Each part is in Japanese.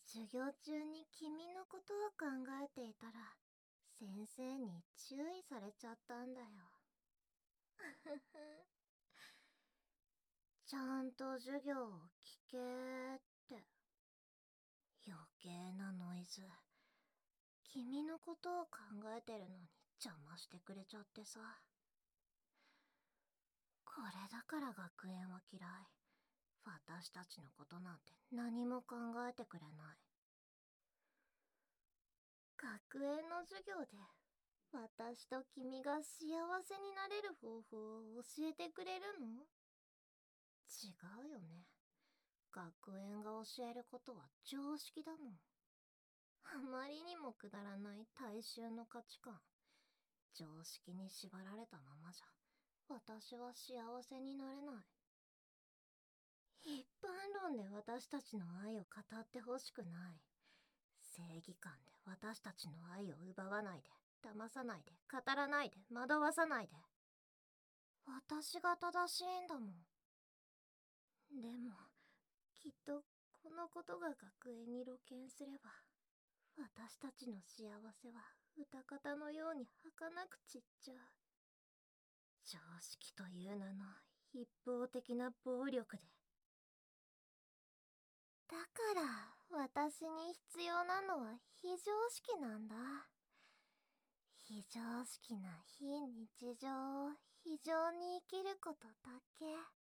授業中に君のことを考えていたら、先生に注意されちゃったんだよ。ちゃんと授業を聞けーって。余計なノイズ。君のことを考えてるのに邪魔してくれちゃってさ。これだから学園は嫌い。私たちのことなんて何も考えてくれない。学園の授業で私と君が幸せになれる方法を教えてくれるの？違うよね。学園が教えることは常識だもん。あまりにもくだらない大衆の価値観。常識に縛られたままじゃ私は幸せになれない。一般論で私たちの愛を語ってほしくない。正義感で私たちの愛を奪わないで、騙さないで、語らないで、惑わさないで。私が正しいんだもん。でも、きっとこのことが学園に露見すれば、私たちの幸せは歌方のように儚く散っちゃう。常識という名の一方的な暴力で。だから私に必要なのは非常識なんだ。非常識な非日常を非常に生きることだけ。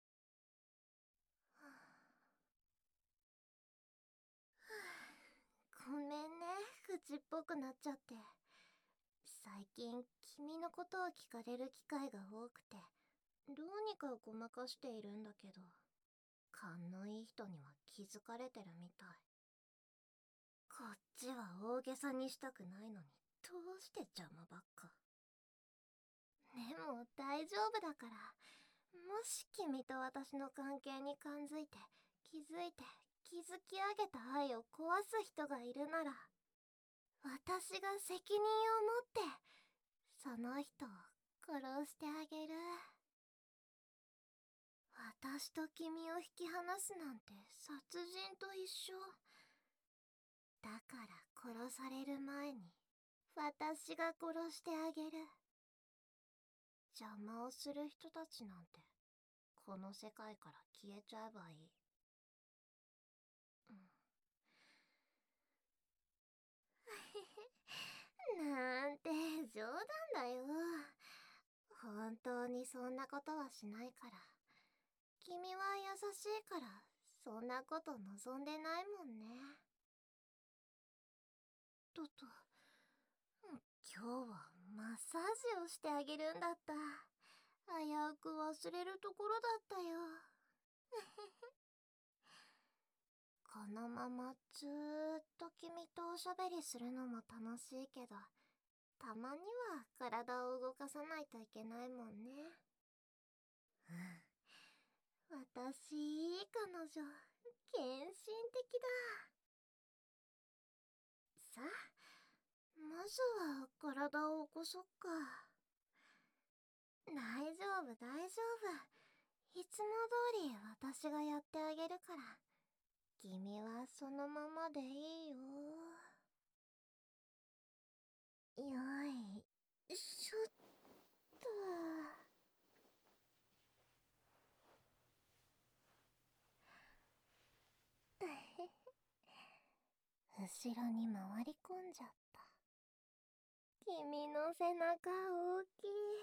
ごめんね、口っぽくなっちゃって。最近君のことを聞かれる機会が多くて、どうにかごまかしているんだけど、勘のいい人には気づかれてるみたい。こっちは大げさにしたくないのに、どうして邪魔ばっか。でも大丈夫だから、もし君と私の関係に感づいて、気づいて、築き上げた愛を壊す人がいるなら、私が責任を持って、その人を殺してあげる。私と君を引き離すなんて殺人と一緒。だから殺される前に、私が殺してあげる。邪魔をする人たちなんて、この世界から消えちゃえばいい。なんて冗談だよ。本当にそんなことはしないから。君は優しいから、そんなこと望んでないもんね。今日はマッサージをしてあげるんだった。危うく忘れるところだったよ。このままずーっと君とおしゃべりするのも楽しいけど、たまには体を動かさないといけないもんね。私、いい彼女、献身的だ。さあ、まずは体を起こそっか。大丈夫、大丈夫。いつも通り私がやってあげるから。君はそのままでいいよ。よいしょっと。後ろに回り込んじゃった。君の背中大き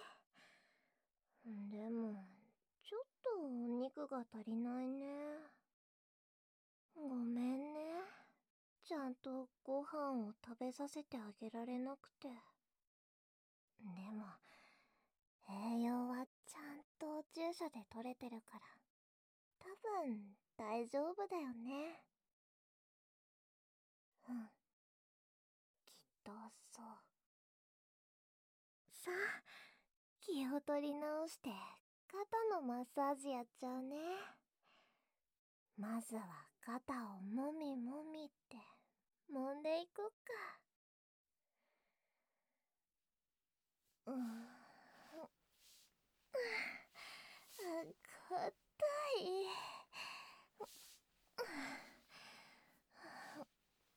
い。でも、ちょっとお肉が足りないね。ごめんね。ちゃんとご飯を食べさせてあげられなくて。でも、栄養はちゃんと注射で取れてるから、多分大丈夫だよね。うん、きっとそう。さあ、気を取り直して肩のマッサージやっちゃうね。まずは肩をもみもみって揉んでいこっか。うん、硬い。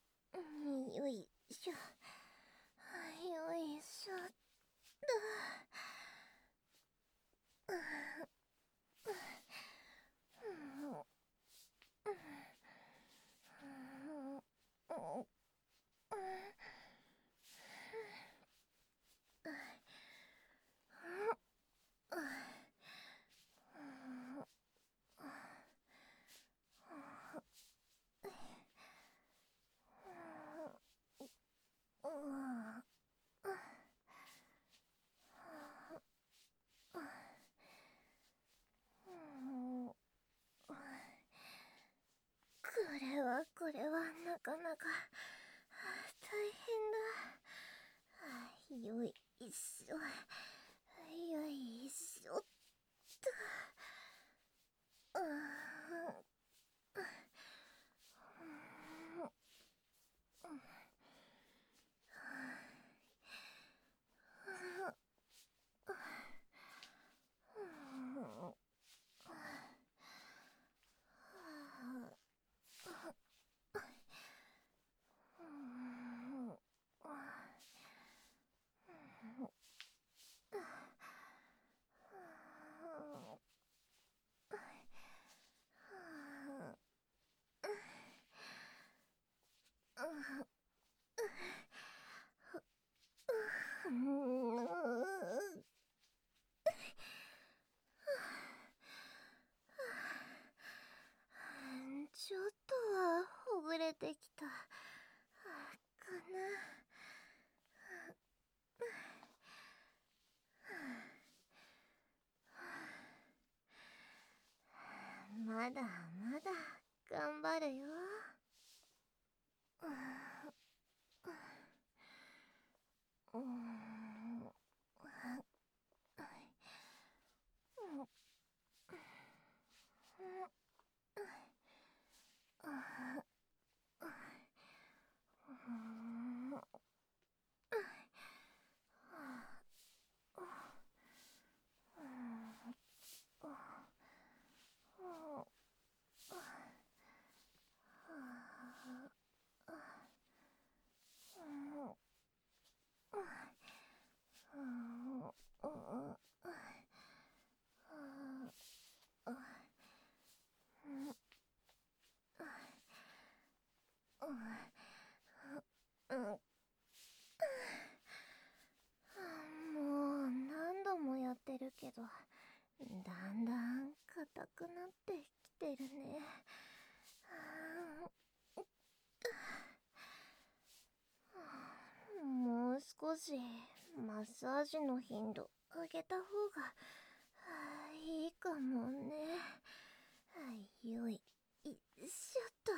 これはなかなか大変だ。よいしょ、よいしょっと。ちょっとはほぐれてきたかな。まだまだ頑張るよ。もう何度もやってるけど、だんだん硬くなってきてるね。もう少しマッサージの頻度上げた方がいいかもね。よいしょっと。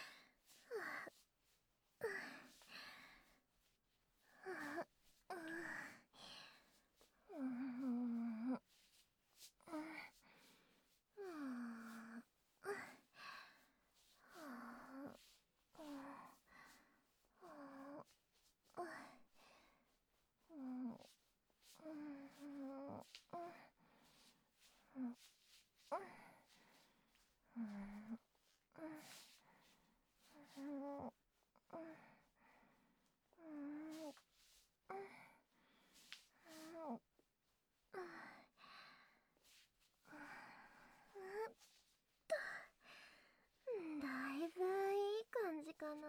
だいぶいい感じかな。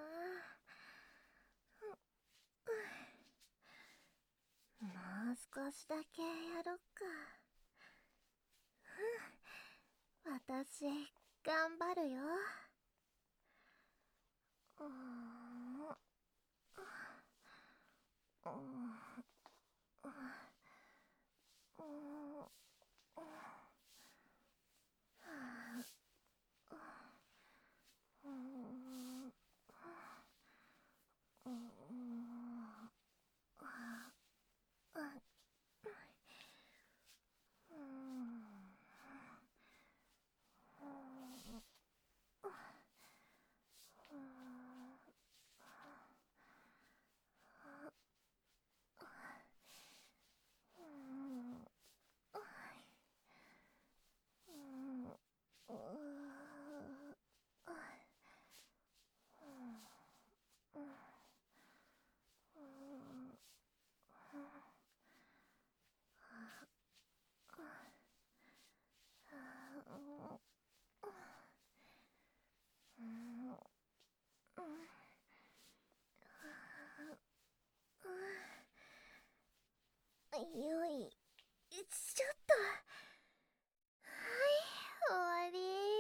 もう少しだけやろっか。私頑張るよ。よいしょっと。終わり。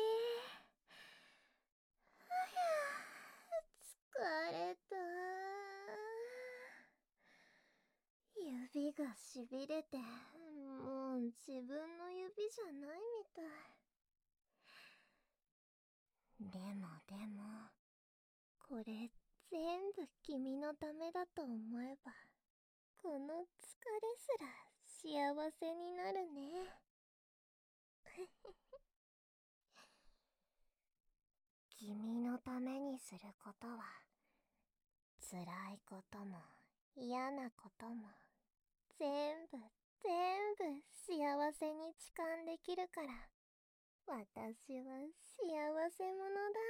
疲れた。指がしびれて、もう自分の指じゃないみたい。でもこれ全部君のためだと思えば、この疲れすら幸せになるね。君のためにすることは、辛いことも嫌なことも全部幸せに痴漢できるから、私は幸せ者だ。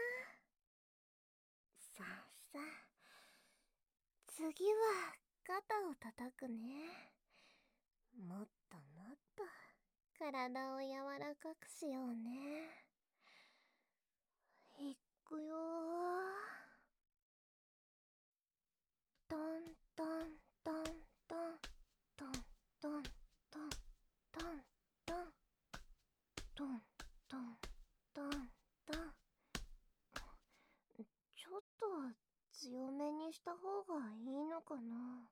さあさあ、次は肩を叩くね。もっともっと体を柔らかくしようね。いくよー。トントントントントントントントントントントントントン。ちょっと強めにした方がいいのかな。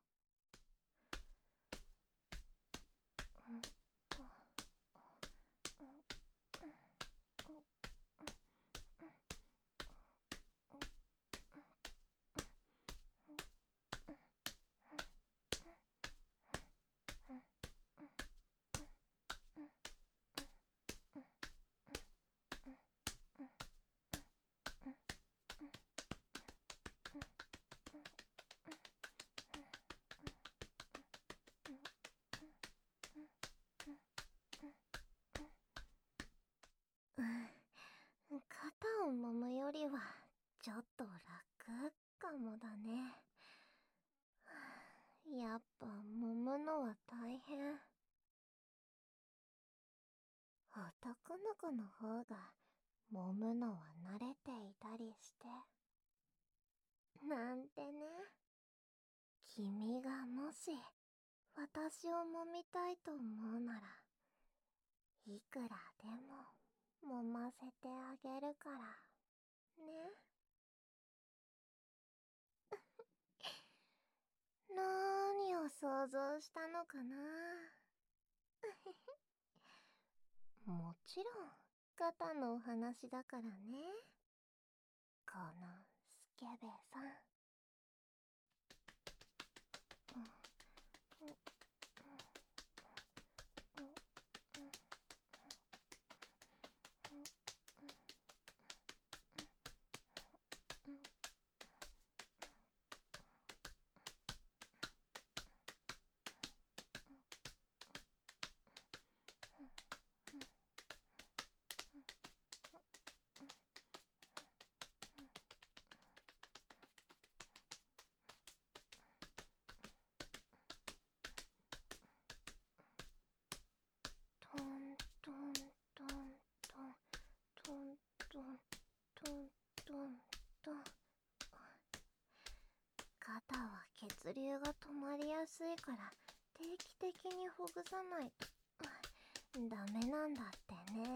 肩を揉むよりはちょっと楽かもだね。やっぱ揉むのは大変。男の子の方が揉むのは慣れていたりして。なんてね。君がもし私を揉みたいと思うなら、いくらでも揉ませてあげるからね。何を想像したのかな。もちろん肩のお話だからね。このスケベさん。トントントントントントントントントン。肩は血流が止まりやすいから定期的にほぐさないとダメなんだってね。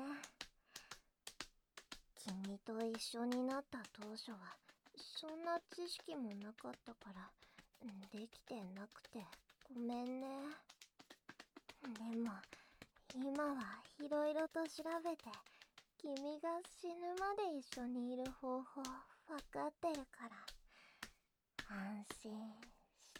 君と一緒になった当初はそんな知識もなかったからできてなくてごめんね。でも今はいろいろと調べて君が死ぬまで一緒にいる方法わかってるから安心して。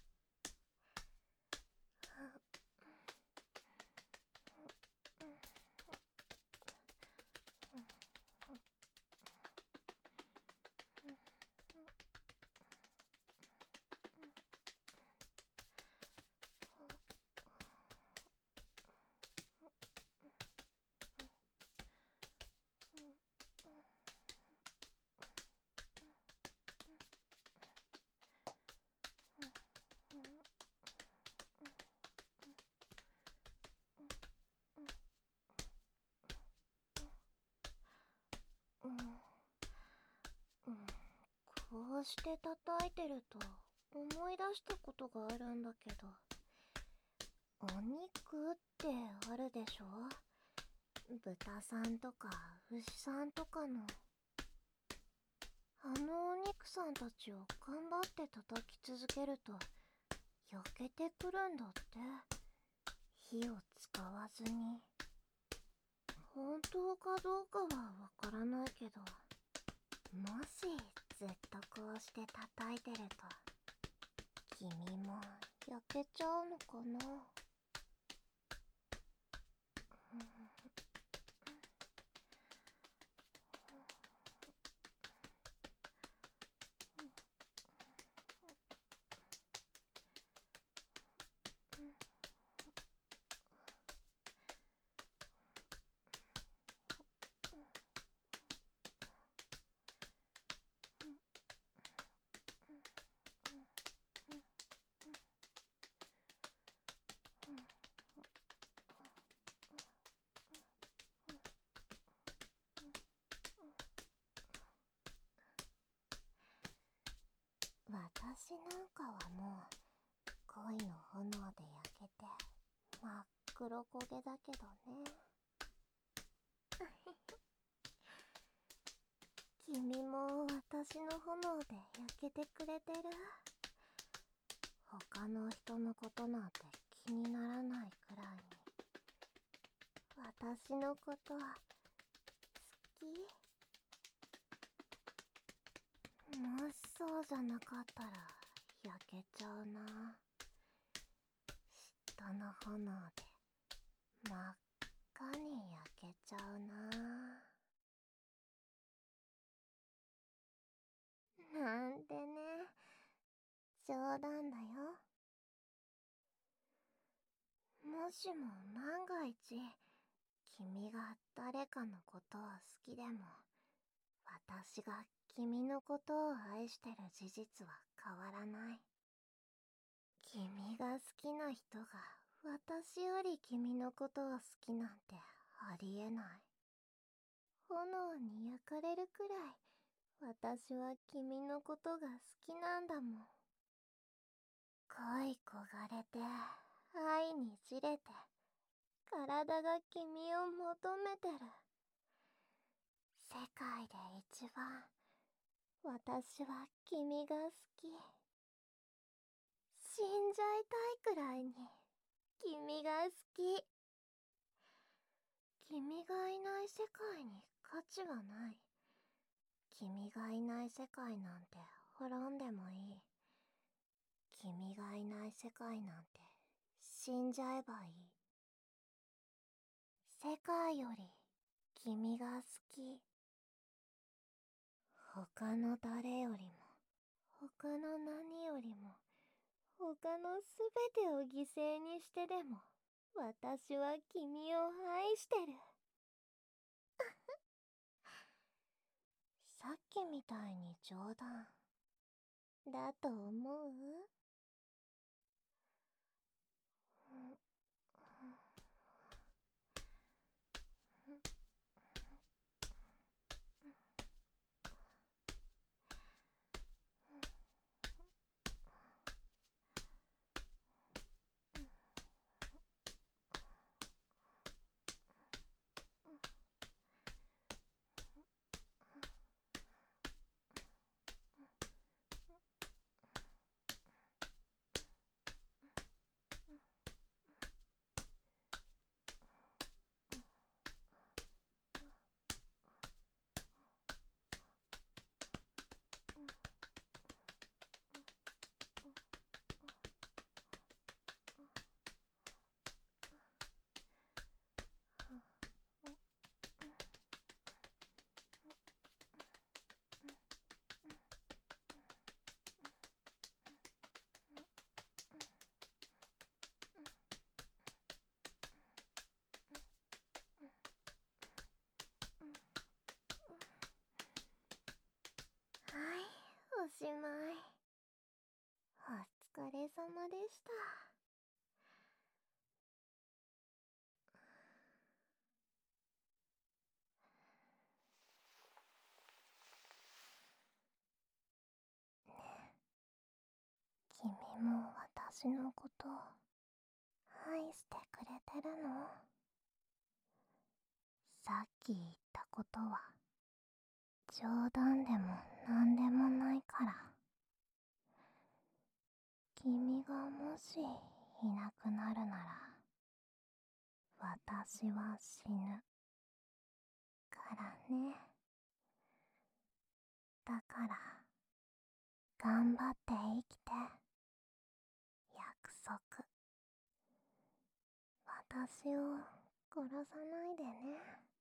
こうして叩いてると思い出したことがあるんだけど、お肉ってあるでしょ。豚さんとか牛さんとかの。あのお肉さんたちを頑張って叩き続けると焼けてくるんだって。火を使わずに。本当かどうかはわからないけど、もしずっとこうして叩いてると君も焼けちゃうのかな。私なんかはもう恋の炎で焼けて真っ黒焦げだけどね。君も私の炎で焼けてくれてる？他の人のことなんて気にならないくらいに私のこと好き？もしそうじゃなかったら焼けちゃうな。嫉妬の炎で真っ赤に焼けちゃうな。なんてね、冗談だよ。もしも万が一君が誰かのことを好きでも私が君のことを愛してる事実は変わらない。君が好きな人が私より君のことを好きなんてありえない。炎に焼かれるくらい私は君のことが好きなんだもん。恋焦がれて愛にじれて体が君を求めてる。世界で一番私は君が好き。死んじゃいたいくらいに君が好き。君がいない世界に価値はない。君がいない世界なんて滅んでもいい。君がいない世界なんて死んじゃえばいい。世界より君が好き。他の誰よりも他の何よりも他のすべてを犠牲にしてでも私は君を愛してる。さっきみたいに冗談だと思う？はい、おしまい。お疲れ様でした。君も私のこと愛してくれてるの？さっき言ったことは冗談でもなんでもないから。君がもしいなくなるなら私は死ぬからね。だから頑張って生きて。約束。私を殺さないでね。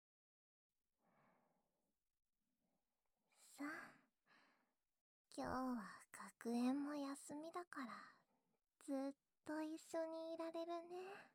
さあ、今日は学園も休みだから、ずっと一緒にいられるね。